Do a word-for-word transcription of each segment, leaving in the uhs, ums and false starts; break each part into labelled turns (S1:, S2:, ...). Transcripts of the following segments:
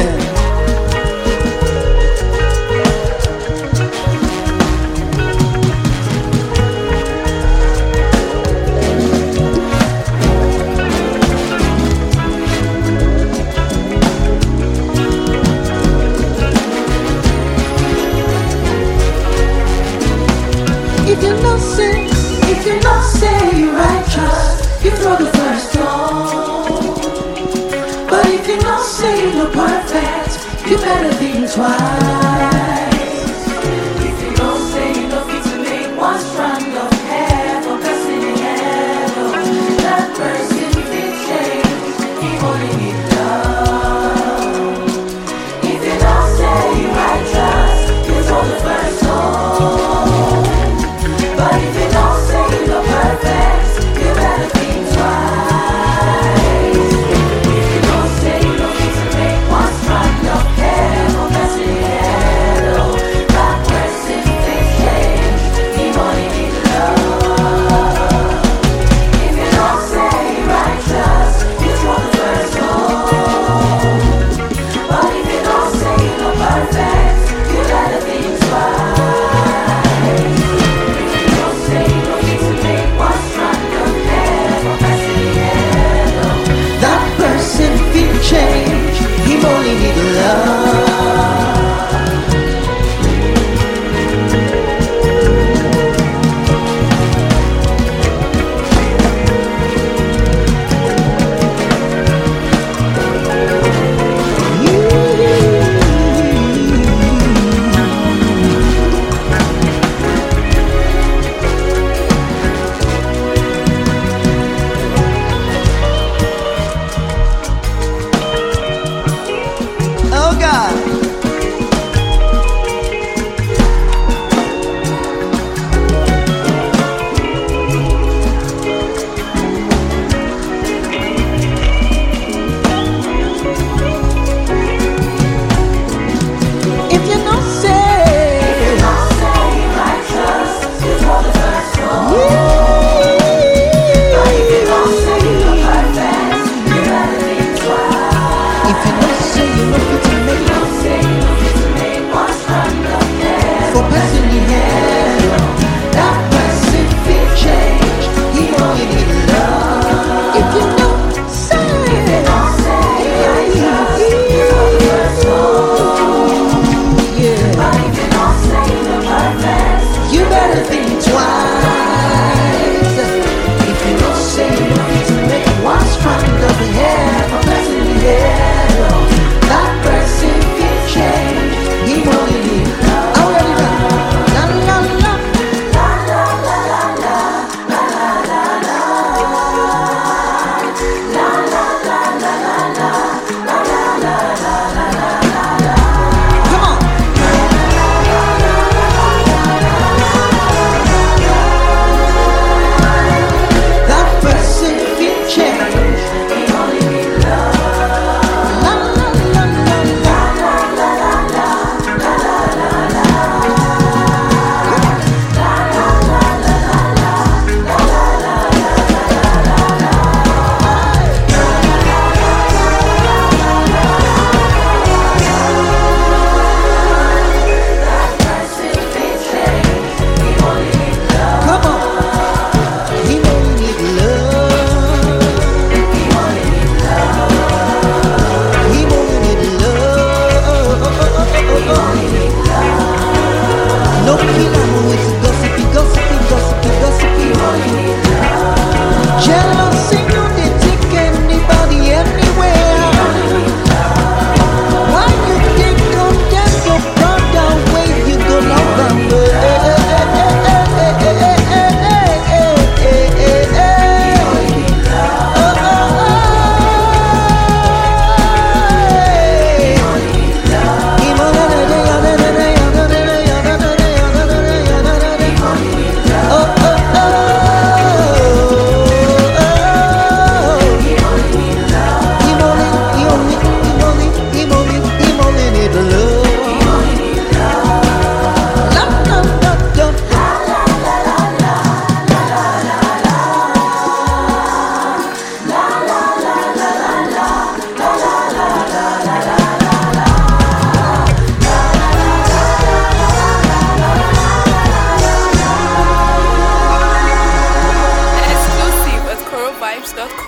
S1: If you know say, if you know say you righteous, you throw the first stone. But if you know say you no perfect, you better think twice. If you know say you no fit to make one strand of hair from blessing in heaven, that person fit change, he only need love. If you know say you righteous, you throw the first stone. But if you don't say you're perfect, you better think twice. If you don't say you don't need to make one strand of hair from blessing in heaven, that person thinks change, he only needs love. If you don't say you're righteous, you throw the first stone. But if you don't say you're perfect, you better think twice. Change, he only need love.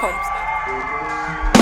S2: com.